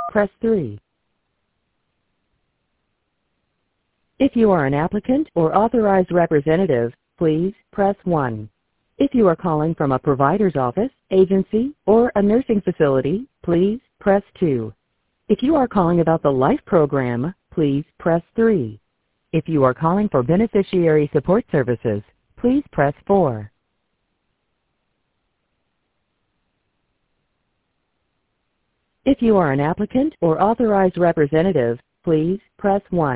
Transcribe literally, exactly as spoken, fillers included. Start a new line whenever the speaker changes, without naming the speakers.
press three. If you are an applicant or authorized representative, please press one. If you are calling from a provider's office, agency, or a nursing facility, please press two. If you are calling about the LIFE program, please press three. If you are calling for beneficiary support services, please press four. If you are an applicant or authorized representative, please press one.